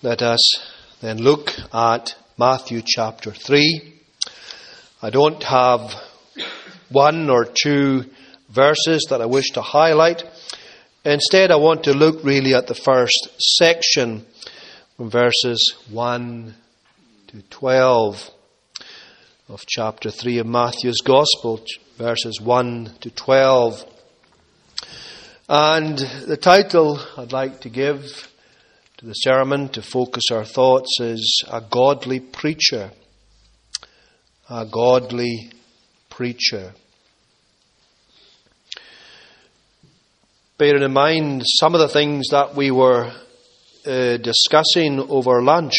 Let us then look at Matthew chapter 3. I don't have one or two verses that I wish to highlight. Instead, I want to look really at the first section from verses 1 to 12 of chapter 3 of Matthew's Gospel, verses 1 to 12. And the title I'd like to give to the sermon to focus our thoughts is A Godly Preacher. A Godly Preacher. Bearing in mind some of the things that we were discussing over lunch,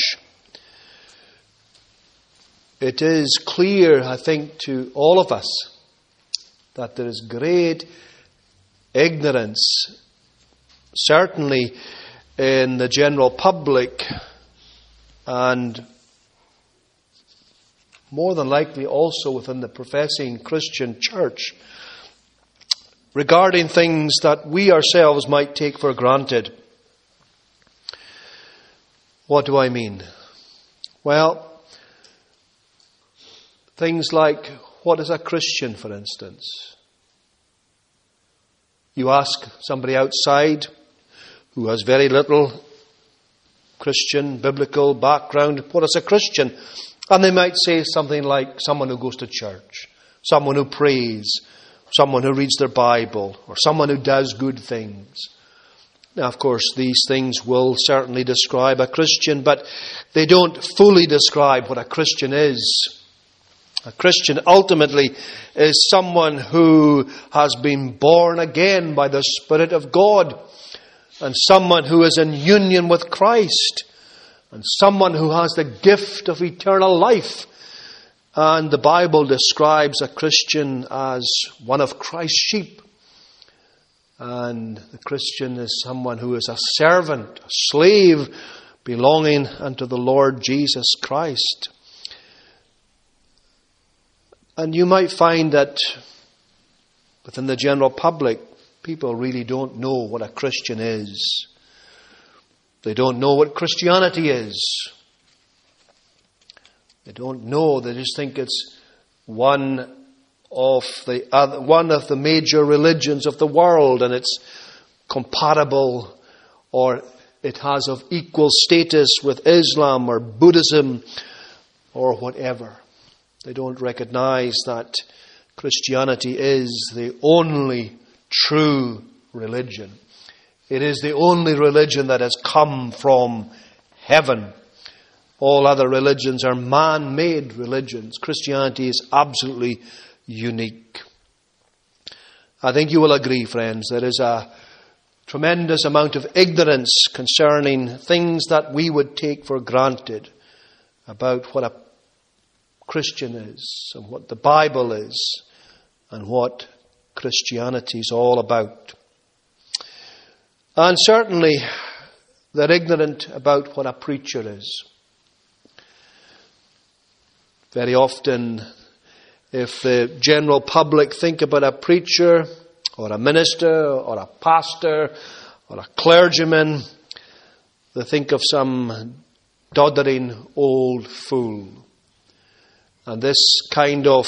it is clear, I think, to all of us that there is great ignorance, certainly in the general public, and more than likely also within the professing Christian church, regarding things that we ourselves might take for granted. What do I mean? Well, things like, what is a Christian, for instance? You ask somebody outside who has very little Christian, biblical background, what is a Christian? And they might say something like someone who goes to church, someone who prays, someone who reads their Bible, or someone who does good things. Now, of course, these things will certainly describe a Christian, but they don't fully describe what a Christian is. A Christian ultimately is someone who has been born again by the Spirit of God, and someone who is in union with Christ, and someone who has the gift of eternal life. And the Bible describes a Christian as one of Christ's sheep. And the Christian is someone who is a servant, a slave, belonging unto the Lord Jesus Christ. And you might find that within the general public, people really don't know what a Christian is. They don't know what Christianity is. They don't know. They just think it's one of the major religions of the world, and it's compatible, or it has of equal status with Islam or Buddhism or whatever. They don't recognize that Christianity is the only true religion. It is the only religion that has come from heaven. All other religions are man-made religions. Christianity is absolutely unique. I think you will agree, friends, there is a tremendous amount of ignorance concerning things that we would take for granted about what a Christian is, and what the Bible is, and what Christianity is all about. And certainly they're ignorant about what a preacher is. Very often, if the general public think about a preacher, or a minister, or a pastor, or a clergyman, they think of some doddering old fool. And this kind of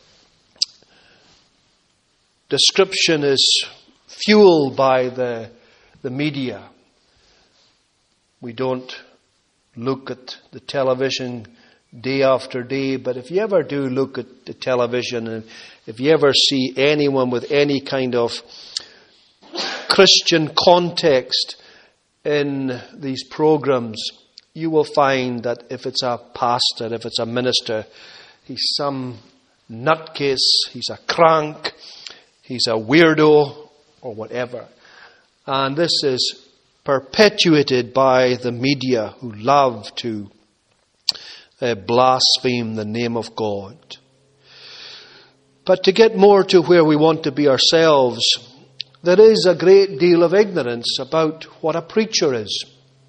description is fueled by the media. We don't look at the television day after day, but if you ever do look at the television, and if you ever see anyone with any kind of Christian context in these programs, you will find that if it's a pastor, if it's a minister, he's some nutcase, he's a crank, he's a weirdo, or whatever. And this is perpetuated by the media, who love to blaspheme the name of God. But to get more to where we want to be ourselves, there is a great deal of ignorance about what a preacher is.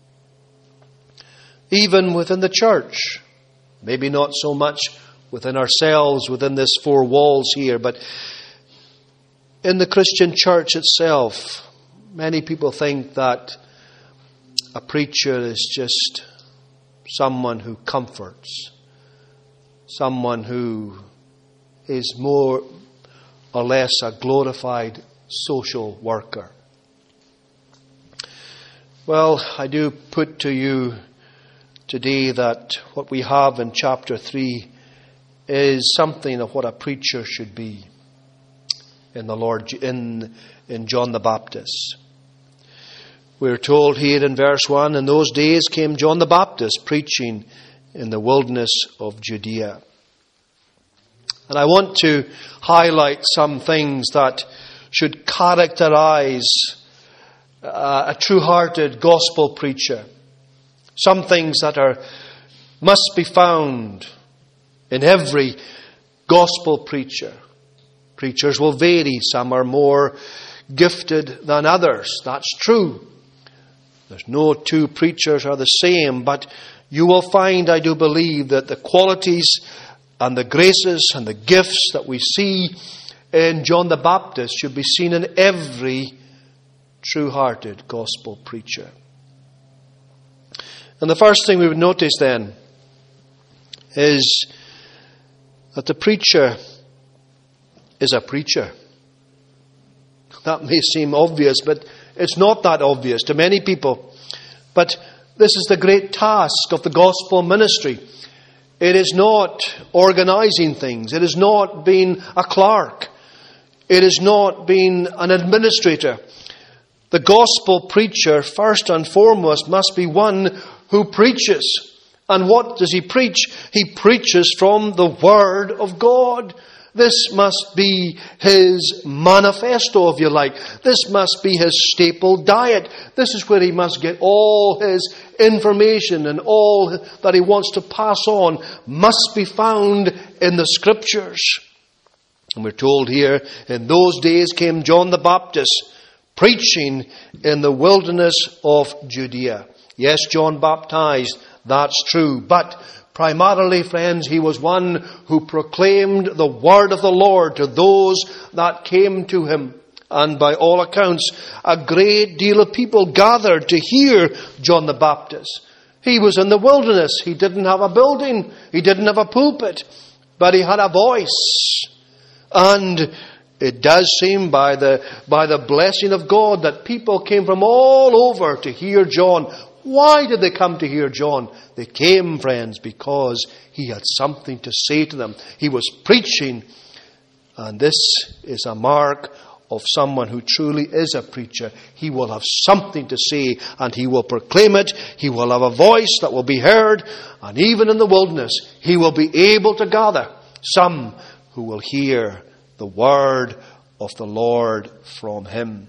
Even within the church. Maybe not so much within ourselves, within this four walls here, but in the Christian church itself, many people think that a preacher is just someone who comforts, someone who is more or less a glorified social worker. Well, I do put to you today that what we have in chapter 3 is something of what a preacher should be in the Lord, in John the Baptist. We're told here in verse 1, in those days came John the Baptist preaching in the wilderness of Judea. And I want to highlight some things that should characterize a true-hearted gospel preacher. Some things that must be found in every gospel preacher. Preachers will vary. Some are more gifted than others. That's true. There's no two preachers are the same, but you will find, I do believe, that the qualities and the graces and the gifts that we see in John the Baptist should be seen in every true-hearted gospel preacher. And the first thing we would notice then is that the preacher is a preacher. That may seem obvious, but it's not that obvious to many people. But this is the great task of the gospel ministry. It is not organizing things. It is not being a clerk. It is not being an administrator. The gospel preacher, first and foremost, must be one who preaches. And what does he preach? He preaches from the Word of God. This must be his manifesto, if you like. This must be his staple diet. This is where he must get all his information, and all that he wants to pass on must be found in the Scriptures. And we're told here, in those days came John the Baptist, preaching in the wilderness of Judea. Yes, John baptized, that's true. But primarily, friends, he was one who proclaimed the word of the Lord to those that came to him. And by all accounts, a great deal of people gathered to hear John the Baptist. He was in the wilderness. He didn't have a building. He didn't have a pulpit. But he had a voice. And it does seem by the blessing of God that people came from all over to hear John. Why did they come to hear John? They came, friends, because he had something to say to them. He was preaching, and this is a mark of someone who truly is a preacher. He will have something to say, and he will proclaim it. He will have a voice that will be heard, and even in the wilderness, he will be able to gather some who will hear the word of the Lord from him.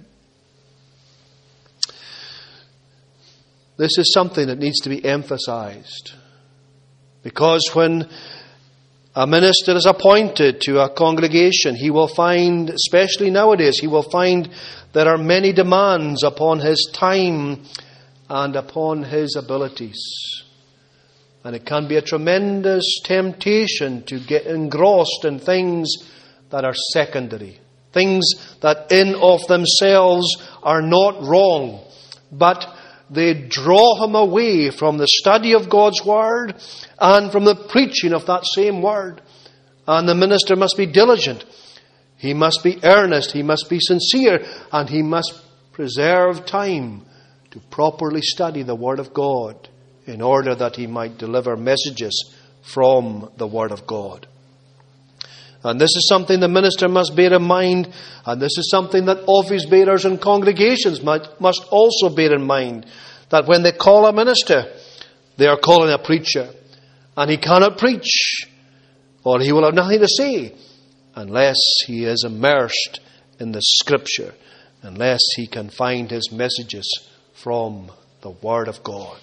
This is something that needs to be emphasized. Because when a minister is appointed to a congregation, he will find, especially nowadays, he will find there are many demands upon his time and upon his abilities. And it can be a tremendous temptation to get engrossed in things that are secondary. Things that in of themselves are not wrong, but they draw him away from the study of God's Word and from the preaching of that same Word. And the minister must be diligent. He must be earnest. He must be sincere. And he must preserve time to properly study the Word of God in order that he might deliver messages from the Word of God. And this is something the minister must bear in mind, and this is something that office bearers and congregations must also bear in mind, that when they call a minister, they are calling a preacher. And he cannot preach, or he will have nothing to say, unless he is immersed in the Scripture, unless he can find his messages from the Word of God.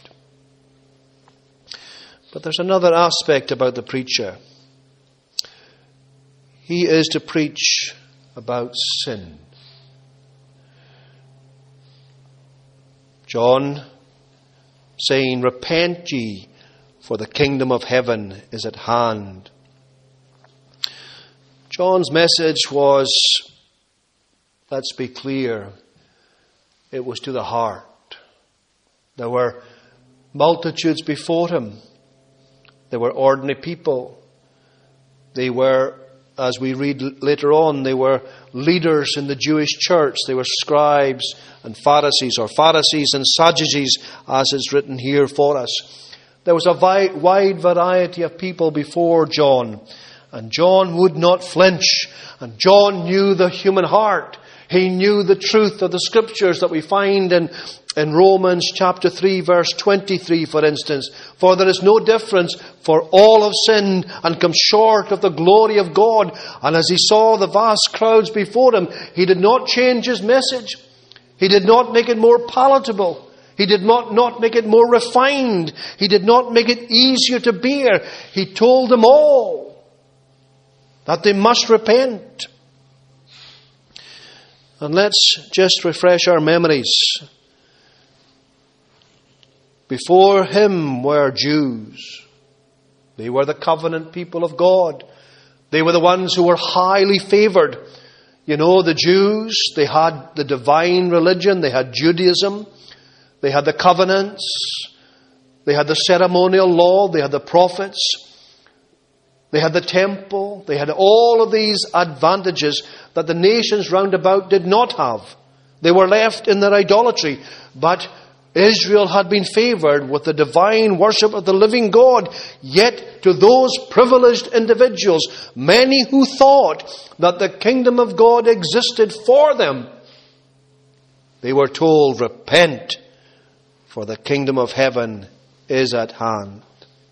But there's another aspect about the preacher. He is to preach about sin. John saying, "Repent ye, for the kingdom of heaven is at hand." John's message was, let's be clear, it was to the heart. There were multitudes before him. They were ordinary people. They were, as we read later on, they were leaders in the Jewish church. They were scribes and Pharisees, or Pharisees and Sadducees, as is written here for us. There was a wide variety of people before John. And John would not flinch. And John knew the human heart. He knew the truth of the Scriptures that we find in Romans chapter 3 verse 23, for instance. For there is no difference, for all have sinned and come short of the glory of God. And as he saw the vast crowds before him, he did not change his message. He did not make it more palatable. He did not make it more refined. He did not make it easier to bear. He told them all that they must repent. And let's just refresh our memories. Before him were Jews. They were the covenant people of God. They were the ones who were highly favored. You know, the Jews, they had the divine religion. They had Judaism. They had the covenants. They had the ceremonial law. They had the prophets. They had the temple. They had all of these advantages that the nations round about did not have. They were left in their idolatry. But Israel had been favoured with the divine worship of the living God. Yet to those privileged individuals, many who thought that the kingdom of God existed for them, they were told, repent, for the kingdom of heaven is at hand.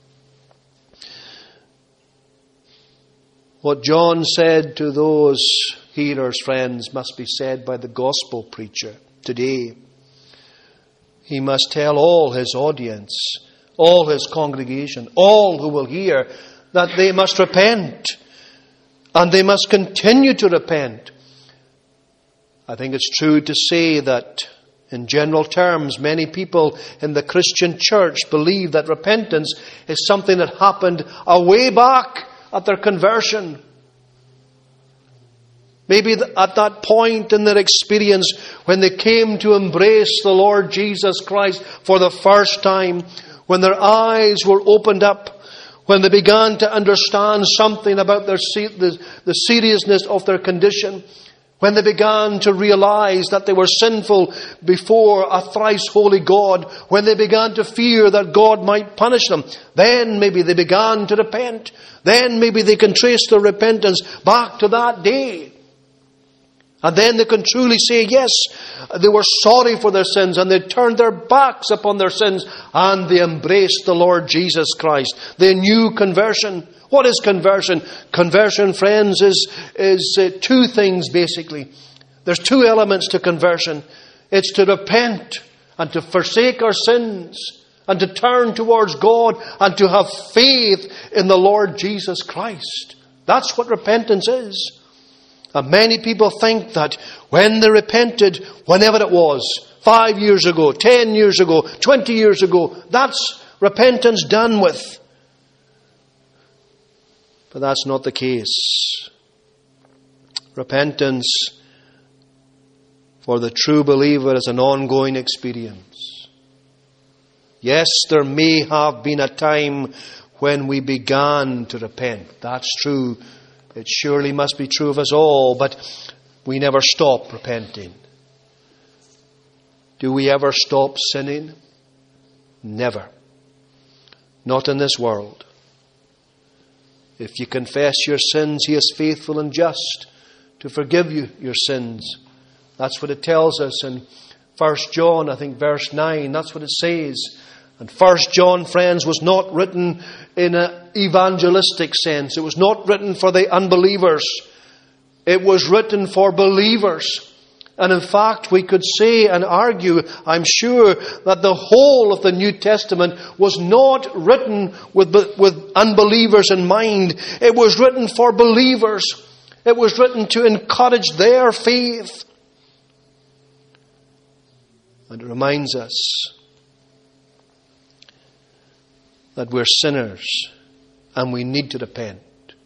What John said to those hearers, friends, must be said by the gospel preacher today. He must tell all his audience, all his congregation, all who will hear, that they must repent. And they must continue to repent. I think it's true to say that in general terms, many people in the Christian church believe that repentance is something that happened a way back at their conversion. Maybe at that point in their experience when they came to embrace the Lord Jesus Christ for the first time, when their eyes were opened up, when they began to understand something about the seriousness of their condition, when they began to realize that they were sinful before a thrice holy God, when they began to fear that God might punish them, then maybe they began to repent. Then maybe they can trace their repentance back to that day. And then they can truly say, yes, they were sorry for their sins and they turned their backs upon their sins and they embraced the Lord Jesus Christ. They knew conversion. What is conversion? Conversion, friends, is two things basically. There's two elements to conversion. It's to repent and to forsake our sins and to turn towards God and to have faith in the Lord Jesus Christ. That's what repentance is. And many people think that when they repented, whenever it was, 5 years ago, 10 years ago, 20 years ago, that's repentance done with. But that's not the case. Repentance for the true believer is an ongoing experience. Yes, there may have been a time when we began to repent. That's true. It surely must be true of us all, but we never stop repenting. Do we ever stop sinning? Never. Not in this world. If you confess your sins, He is faithful and just to forgive you your sins. That's what it tells us in 1 John, I think, verse 9. That's what it says. And 1 John, friends, was not written in an evangelistic sense. It was not written for the unbelievers. It was written for believers. And in fact, we could say and argue, I'm sure, that the whole of the New Testament was not written with unbelievers in mind. It was written for believers. It was written to encourage their faith. And it reminds us that we're sinners and we need to repent.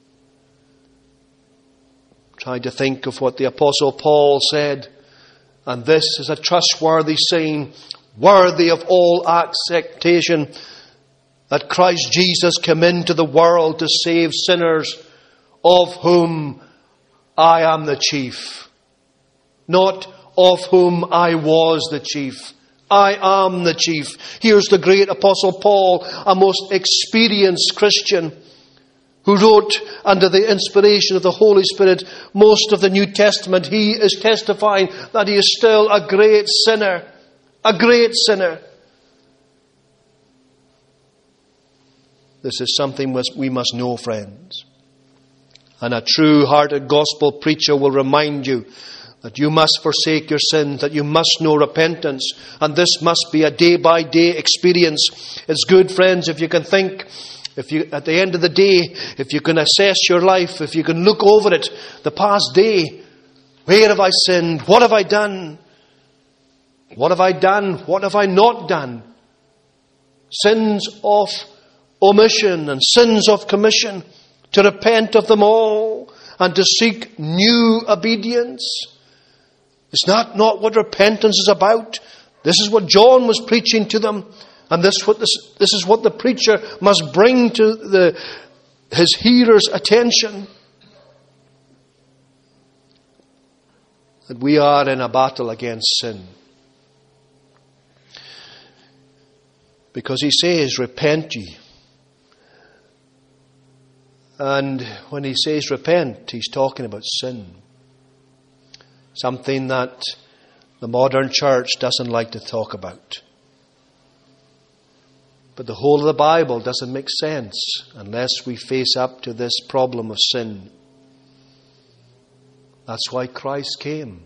Try to think of what the Apostle Paul said. And this is a trustworthy saying. worthy of all acceptation, that Christ Jesus came into the world to save sinners, of whom I am the chief. Not of whom I was the chief. I am the chief. Here's the great Apostle Paul, a most experienced Christian, who wrote under the inspiration of the Holy Spirit most of the New Testament. He is testifying that he is still a great sinner. A great sinner. This is something we must know, friends. And a true-hearted gospel preacher will remind you that you must forsake your sins, that you must know repentance, and this must be a day-by-day experience. It's good, friends, if you can think, at the end of the day, if you can assess your life, if you can look over it, the past day, where have I sinned? What have I done? What have I done? What have I not done? Sins of omission and sins of commission, to repent of them all and to seek new obedience. It's not what repentance is about. This is what John was preaching to them, and this is what the preacher must bring to his hearers' attention. That we are in a battle against sin. Because he says, repent ye. And when he says repent, he's talking about sin. Something that the modern church doesn't like to talk about. But the whole of the Bible doesn't make sense unless we face up to this problem of sin. That's why Christ came.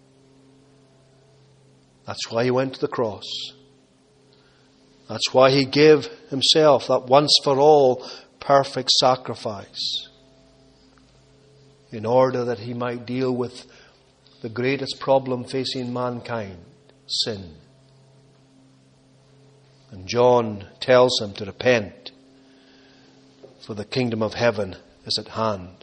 That's why he went to the cross. That's why he gave himself that once for all perfect sacrifice, in order that he might deal with the greatest problem facing mankind, sin. And John tells him to repent, for the kingdom of heaven is at hand.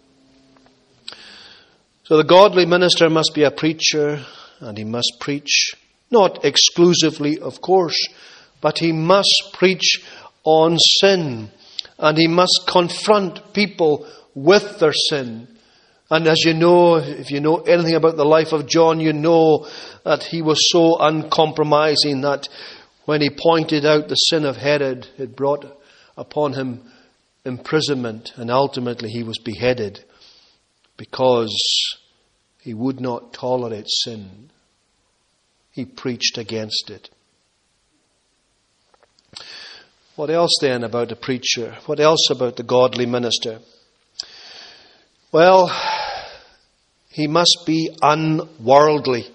So the godly minister must be a preacher, and he must preach, not exclusively, of course, but he must preach on sin. And he must confront people with their sin. And as you know, if you know anything about the life of John, you know that he was so uncompromising that when he pointed out the sin of Herod, it brought upon him imprisonment, and ultimately he was beheaded because he would not tolerate sin. He preached against it. What else then about the preacher? What else about the godly minister? Well, he must be unworldly.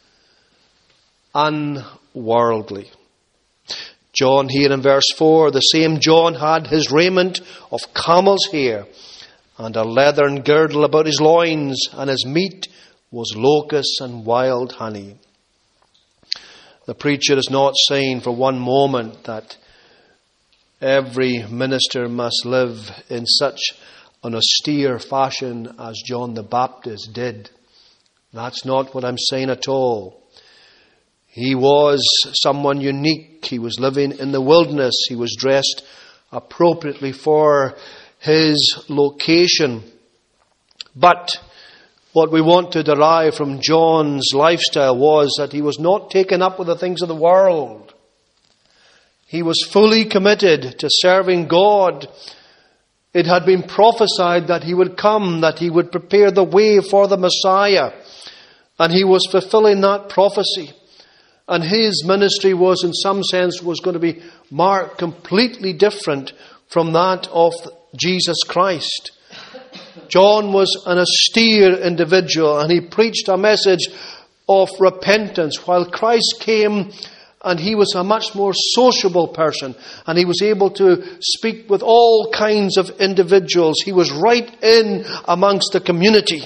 Unworldly. John here in verse 4, the same John had his raiment of camel's hair and a leathern girdle about his loins, and his meat was locusts and wild honey. The preacher is not saying for one moment that every minister must live in such an austere fashion as John the Baptist did. That's not what I'm saying at all. He was someone unique. He was living in the wilderness. He was dressed appropriately for his location. But what we want to derive from John's lifestyle was that he was not taken up with the things of the world. He was fully committed to serving God. It had been prophesied that he would come, that he would prepare the way for the Messiah. And he was fulfilling that prophecy. And his ministry was, in some sense, was going to be marked completely different from that of Jesus Christ. John was an austere individual, and he preached a message of repentance, while Christ came and he was a much more sociable person, and he was able to speak with all kinds of individuals. He was right in amongst the community.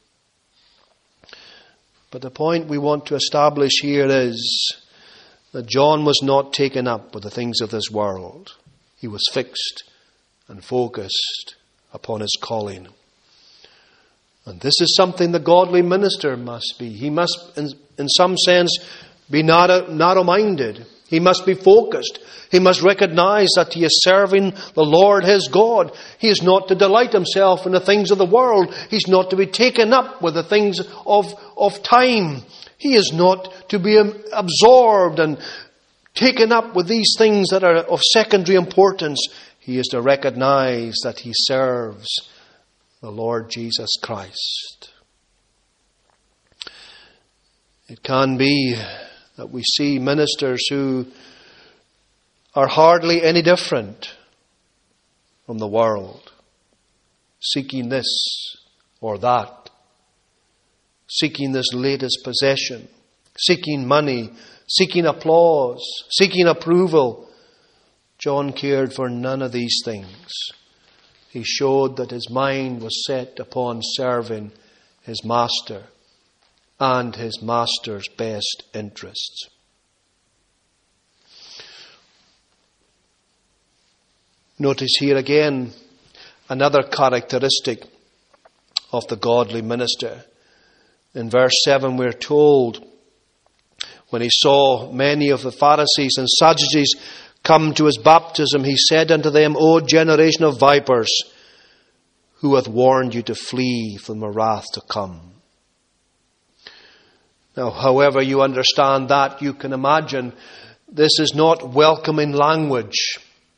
But the point we want to establish here is that John was not taken up with the things of this world. He was fixed and focused upon his calling. And this is something the godly minister must be. He must, in some sense, be narrow-minded. He must be focused. He must recognize that he is serving the Lord his God. He is not to delight himself in the things of the world. He's not to be taken up with the things of time. He is not to be absorbed and taken up with these things that are of secondary importance. He is to recognize that he serves the Lord Jesus Christ. It can be that we see ministers who are hardly any different from the world, seeking this or that, seeking this latest possession, seeking money, seeking applause, seeking approval. John cared for none of these things. He showed that his mind was set upon serving his master and his master's best interests. Notice here again another characteristic of the godly minister. In verse 7 we're told, when he saw many of the Pharisees and Sadducees come to his baptism, he said unto them, O generation of vipers, who hath warned you to flee from the wrath to come? Now, however you understand that, you can imagine this is not welcoming language.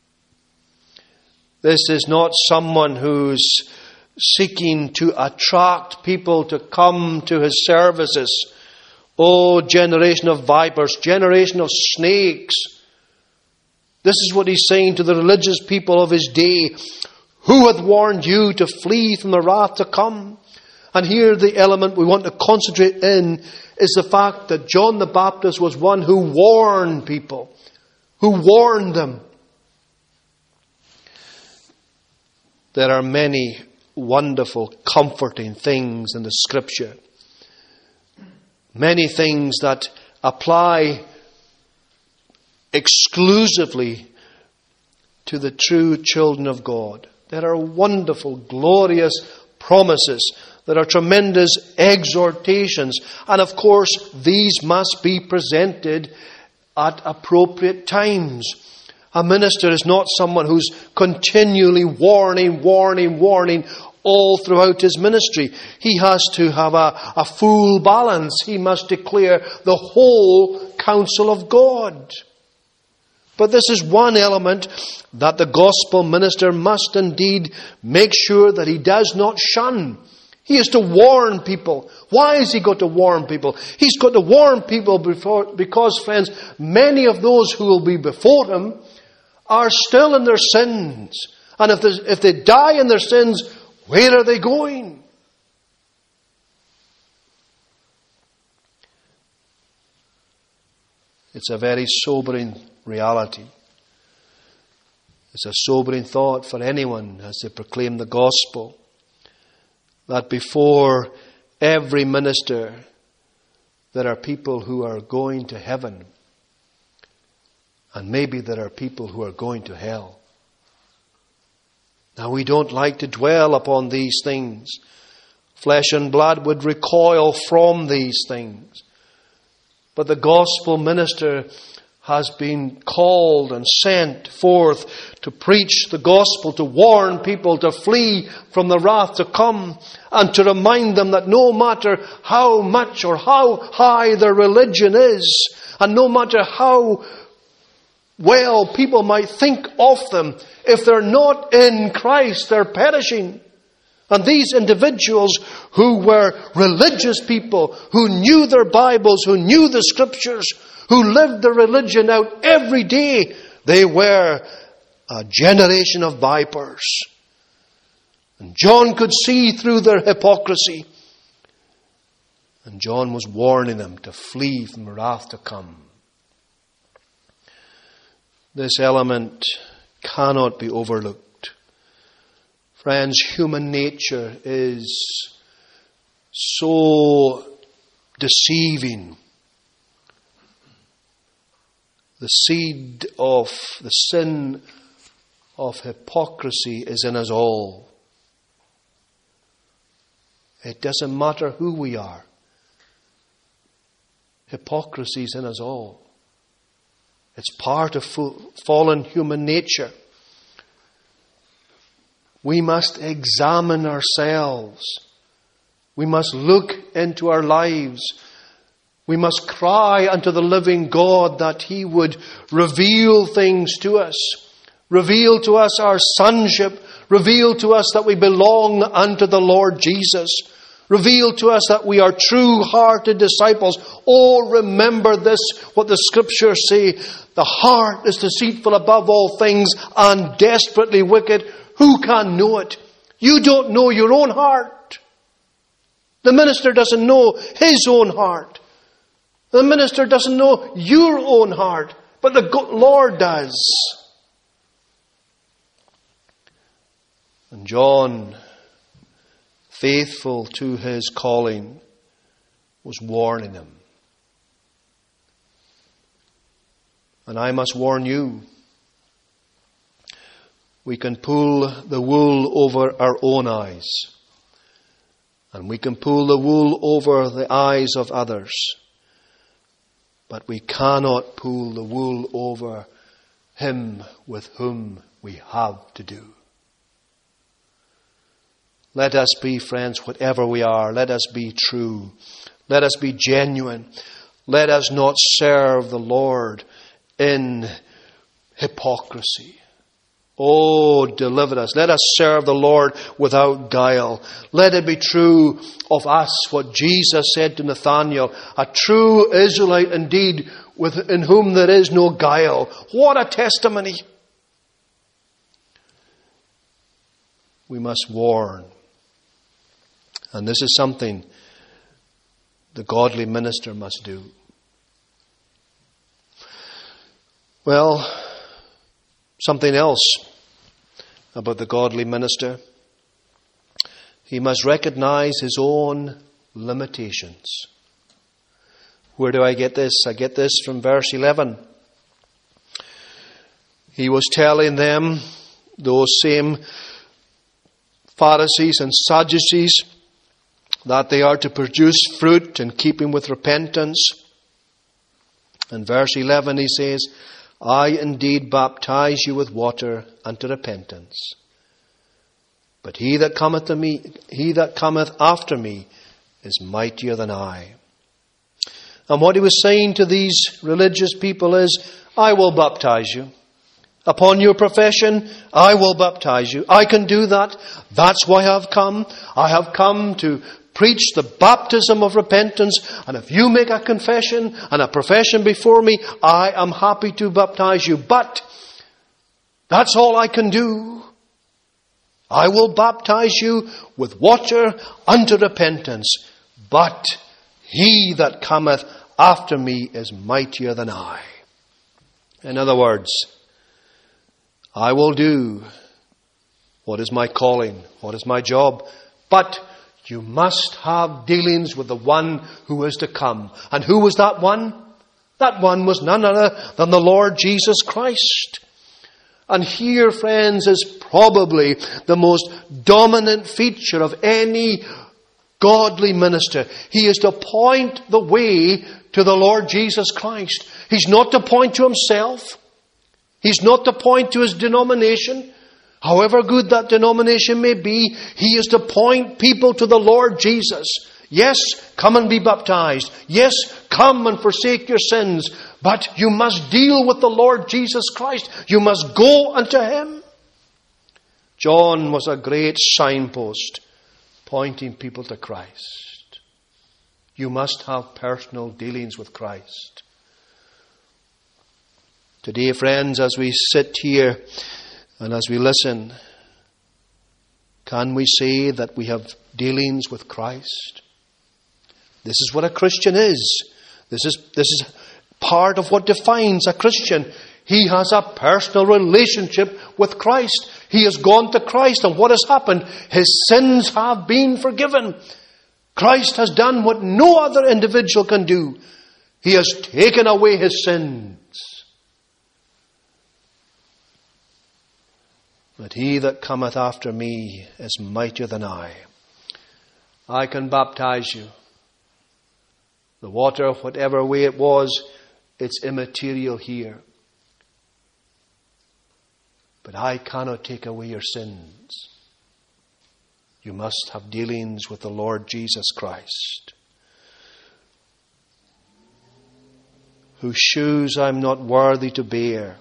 This is not someone who's seeking to attract people to come to his services. Oh, generation of vipers, generation of snakes. This is what he's saying to the religious people of his day. Who hath warned you to flee from the wrath to come? And here the element we want to concentrate in is the fact that John the Baptist was one who warned people, who warned them. There are many wonderful, comforting things in the Scripture. Many things that apply exclusively to the true children of God. There are wonderful, glorious promises. There are tremendous exhortations. And of course, these must be presented at appropriate times. A minister is not someone who's continually warning all throughout his ministry. He has to have a full balance. He must declare the whole counsel of God. But this is one element that the gospel minister must indeed make sure that he does not shun. He is to warn people. Why has he got to warn people? He's got to warn people because, friends, many of those who will be before him are still in their sins. And if they die in their sins, where are they going? It's a very sobering reality. It's a sobering thought for anyone as they proclaim the gospel, that before every minister there are people who are going to heaven, and maybe there are people who are going to hell. Now, we don't like to dwell upon these things. Flesh and blood would recoil from these things. But the gospel minister has been called and sent forth to preach the gospel, to warn people to flee from the wrath to come, and to remind them that no matter how much or how high their religion is, and no matter how well people might think of them, if they're not in Christ, they're perishing. And these individuals who were religious people, who knew their Bibles, who knew the Scriptures, who lived their religion out every day, they were a generation of vipers. And John could see through their hypocrisy. And John was warning them to flee from the wrath to come. This element cannot be overlooked. Friends, human nature is so deceiving. The seed of the sin of hypocrisy is in us all. It doesn't matter who we are. hypocrisies in us all. It's part of fallen human nature. We must examine ourselves. We must look into our lives. We must cry unto the living God that He would reveal things to us. Reveal to us our sonship. Reveal to us that we belong unto the Lord Jesus. Reveal to us that we are true-hearted disciples. Oh, remember this, what the Scriptures say. The heart is deceitful above all things and desperately wicked. Who can know it? You don't know your own heart. The minister doesn't know his own heart. The minister doesn't know your own heart. But the Lord does. And John, faithful to his calling, was warning him. And I must warn you, we can pull the wool over our own eyes. And we can pull the wool over the eyes of others. But we cannot pull the wool over him with whom we have to do. Let us be, friends, whatever we are. Let us be true. Let us be genuine. Let us not serve the Lord in hypocrisy. Oh, deliver us. Let us serve the Lord without guile. Let it be true of us what Jesus said to Nathanael, a true Israelite indeed, in whom there is no guile. What a testimony! We must warn. And this is something the godly minister must do. Well, something else about the godly minister. He must recognize his own limitations. Where do I get this? I get this from verse 11. He was telling them, those same Pharisees and Sadducees, that they are to produce fruit in keeping with repentance. In verse 11 he says, I indeed baptize you with water unto repentance. But he that cometh after me is mightier than I. And what he was saying to these religious people is, I will baptize you. Upon your profession, I will baptize you. I can do that. That's why I have come. I have come to preach the baptism of repentance. And if you make a confession and a profession before me, I am happy to baptize you. But that's all I can do. I will baptize you with water unto repentance. But he that cometh after me is mightier than I. In other words, I will do what is my calling, what is my job. But you must have dealings with the one who is to come. And who was that one? That one was none other than the Lord Jesus Christ. And here, friends, is probably the most dominant feature of any godly minister. He is to point the way to the Lord Jesus Christ. He's not to point to himself. He's not to point to his denomination. However good that denomination may be, he is to point people to the Lord Jesus. Yes, come and be baptized. Yes, come and forsake your sins. But you must deal with the Lord Jesus Christ. You must go unto him. John was a great signpost pointing people to Christ. You must have personal dealings with Christ. Today, friends, as we sit here and as we listen, can we say that we have dealings with Christ? This is what a Christian is. This is part of what defines a Christian. He has a personal relationship with Christ. He has gone to Christ, and what has happened? His sins have been forgiven. Christ has done what no other individual can do. He has taken away his sins. But he that cometh after me is mightier than I. I can baptize you. The water, whatever way it was, it's immaterial here. But I cannot take away your sins. You must have dealings with the Lord Jesus Christ, whose shoes I'm not worthy to bear.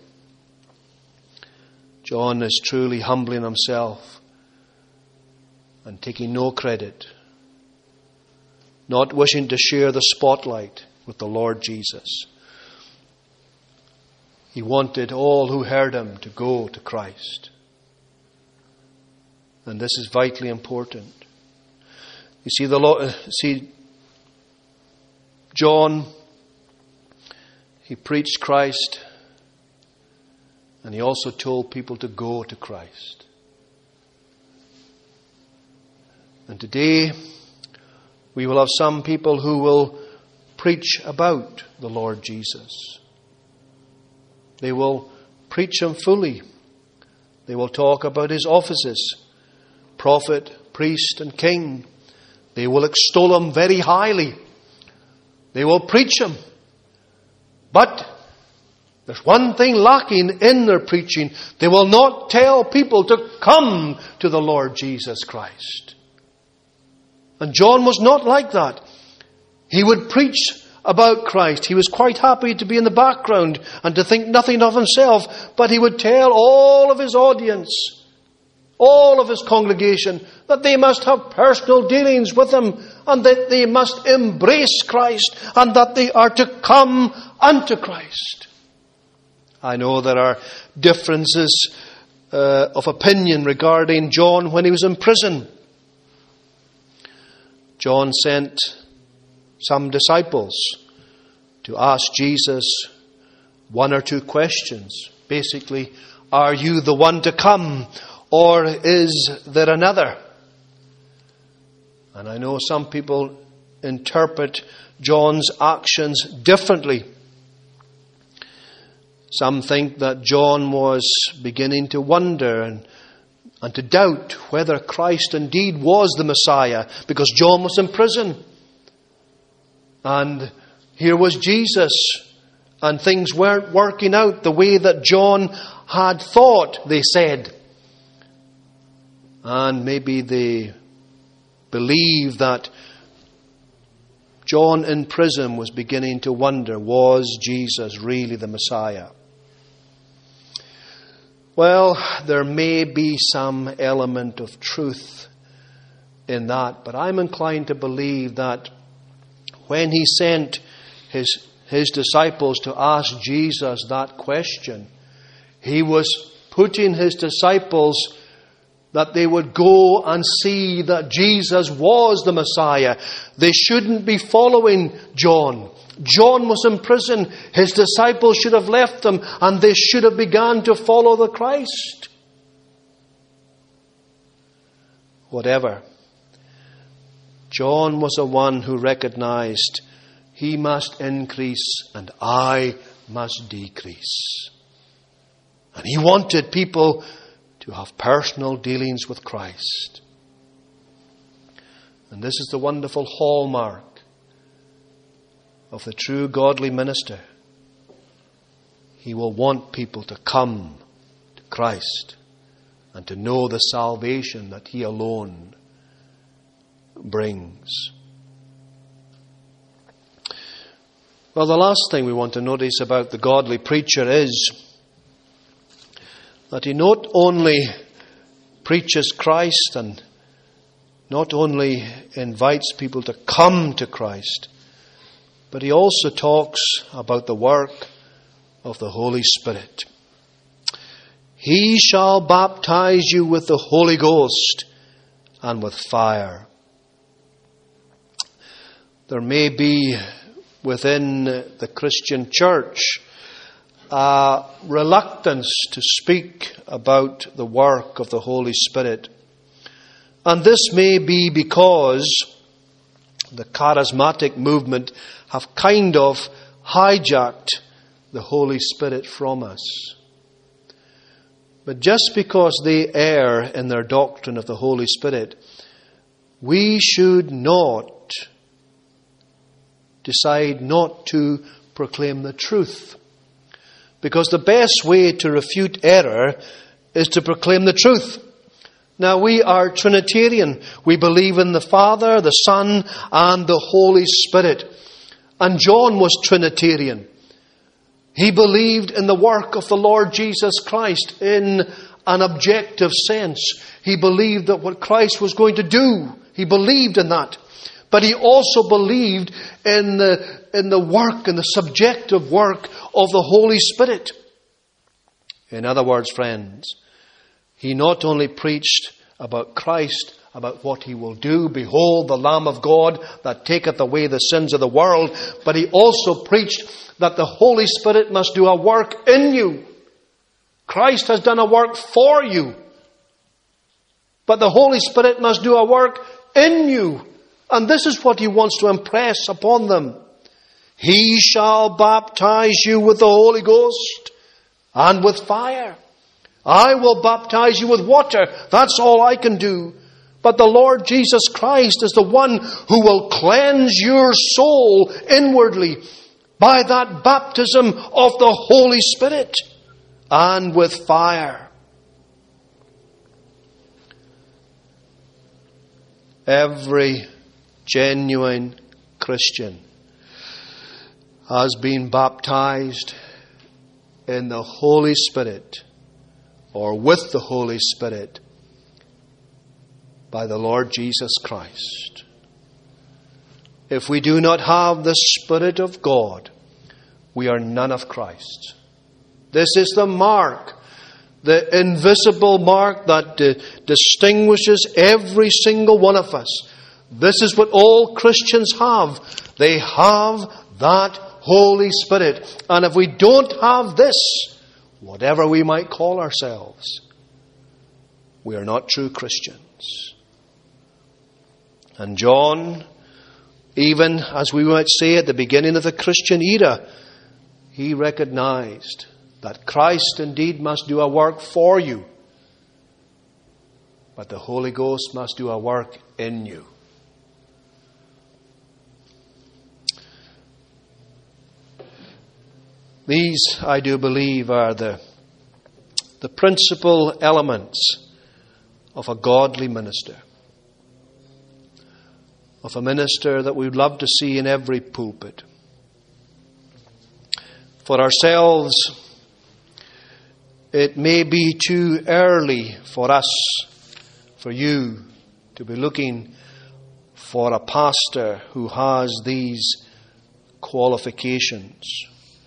John is truly humbling himself and taking no credit, not wishing to share the spotlight with the Lord Jesus. He wanted all who heard him to go to Christ. And this is vitally important. You see, John, he preached Christ, and he also told people to go to Christ. And today, we will have some people who will preach about the Lord Jesus. They will preach him fully. They will talk about his offices, prophet, priest, and king. They will extol him very highly. They will preach him. But there's one thing lacking in their preaching. They will not tell people to come to the Lord Jesus Christ. And John was not like that. He would preach about Christ. He was quite happy to be in the background and to think nothing of himself. But he would tell all of his audience, all of his congregation, that they must have personal dealings with him, and that they must embrace Christ, and that they are to come unto Christ. I know there are differences of opinion regarding John when he was in prison. John sent some disciples to ask Jesus one or two questions. Basically, are you the one to come, or is there another? And I know some people interpret John's actions differently. Some think that John was beginning to wonder and to doubt whether Christ indeed was the Messiah, because John was in prison. And here was Jesus, and things weren't working out the way that John had thought, they said. And maybe they believed that John in prison was beginning to wonder, was Jesus really the Messiah? Well, there may be some element of truth in that, but I'm inclined to believe that when he sent his disciples to ask Jesus that question, he was putting his disciples that they would go and see that Jesus was the Messiah. They shouldn't be following John. John was in prison. His disciples should have left him, and they should have begun to follow the Christ. Whatever. John was the one who recognized he must increase and I must decrease. And he wanted people to have personal dealings with Christ. And this is the wonderful hallmark of the true godly minister. He will want people to come to Christ and to know the salvation that he alone brings. Well, the last thing we want to notice about the godly preacher is that he not only preaches Christ and not only invites people to come to Christ, but he also talks about the work of the Holy Spirit. He shall baptize you with the Holy Ghost and with fire. There may be within the Christian church a reluctance to speak about the work of the Holy Spirit. And this may be because the charismatic movement have kind of hijacked the Holy Spirit from us. But just because they err in their doctrine of the Holy Spirit, we should not decide not to proclaim the truth. Because the best way to refute error is to proclaim the truth. Now, we are Trinitarian. We believe in the Father, the Son, and the Holy Spirit. And John was Trinitarian. He believed in the work of the Lord Jesus Christ in an objective sense. He believed that what Christ was going to do, he believed in that. But he also believed in the work and the subjective work of the Holy Spirit. In other words, friends, he not only preached about Christ, about what he will do, behold the Lamb of God that taketh away the sins of the world, but he also preached that the Holy Spirit must do a work in you. Christ has done a work for you, but the Holy Spirit must do a work in you. And this is what he wants to impress upon them. He shall baptize you with the Holy Ghost and with fire. I will baptize you with water. That's all I can do. But the Lord Jesus Christ is the one who will cleanse your soul inwardly by that baptism of the Holy Spirit and with fire. Every genuine Christian has been baptized in the Holy Spirit or with the Holy Spirit by the Lord Jesus Christ. If we do not have the Spirit of God, we are none of Christ. This is the mark, the invisible mark that distinguishes every single one of us. This is what all Christians have. They have that Holy Spirit. And if we don't have this, whatever we might call ourselves, we are not true Christians. And John, even as we might say at the beginning of the Christian era, he recognized that Christ indeed must do a work for you, but the Holy Ghost must do a work in you. These, I do believe, are the principal elements of a godly minister. Of a minister that we would love to see in every pulpit. For ourselves, it may be too early for us, for you, to be looking for a pastor who has these qualifications.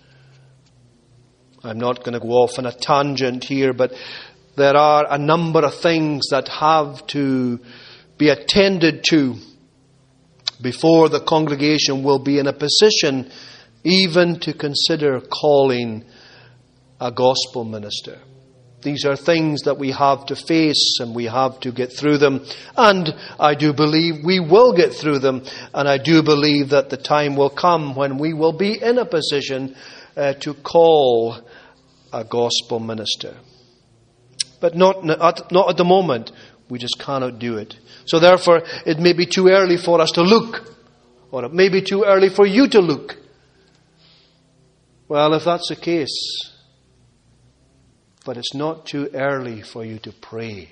I'm not going to go off on a tangent here, but there are a number of things that have to be attended to before the congregation will be in a position even to consider calling a gospel minister. These are things that we have to face and we have to get through them. And I do believe we will get through them. And I do believe that the time will come when we will be in a position to call a gospel minister. But not at the moment. We just cannot do it. So therefore, it may be too early for us to look. Or it may be too early for you to look. Well, if that's the case, but it's not too early for you to pray.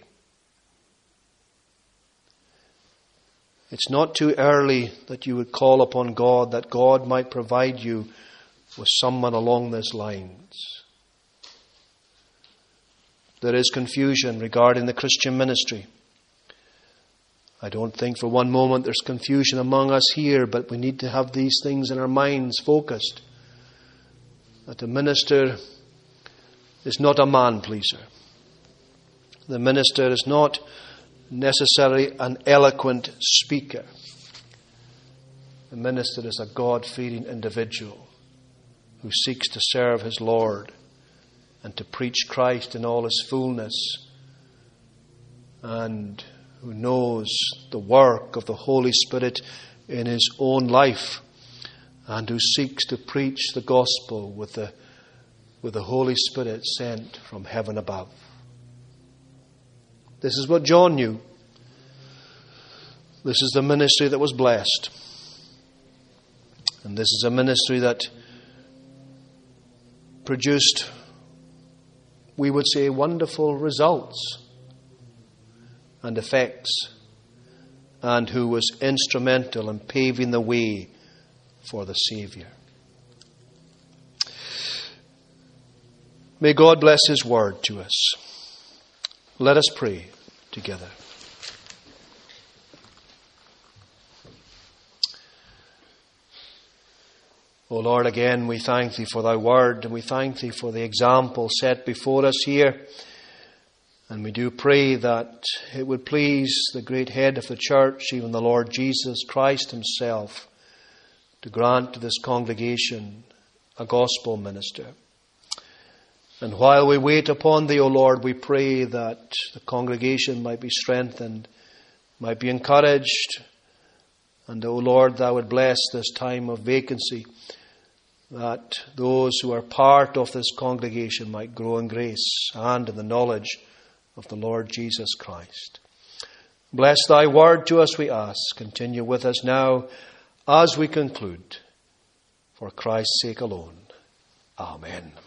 It's not too early that you would call upon God, that God might provide you with someone along these lines. There is confusion regarding the Christian ministry. I don't think for one moment there's confusion among us here, but we need to have these things in our minds focused. That the minister is not a man-pleaser. The minister is not necessarily an eloquent speaker. The minister is a God-fearing individual who seeks to serve his Lord and to preach Christ in all his fullness, and who knows the work of the Holy Spirit in his own life, and who seeks to preach the gospel with the Holy Spirit sent from heaven above. This is what John knew. This is the ministry that was blessed. And this is a ministry that produced, we would say, wonderful results and effects, and who was instrumental in paving the way for the Saviour. May God bless His word to us. Let us pray together. O Lord, again we thank Thee for Thy word, and we thank Thee for the example set before us here. And we do pray that it would please the great head of the church, even the Lord Jesus Christ Himself, to grant to this congregation a gospel minister. And while we wait upon Thee, O Lord, we pray that the congregation might be strengthened, might be encouraged, and, O Lord, Thou would bless this time of vacancy, that those who are part of this congregation might grow in grace and in the knowledge of the Lord Jesus Christ. Bless Thy word to us, we ask. Continue with us now as we conclude. For Christ's sake alone. Amen.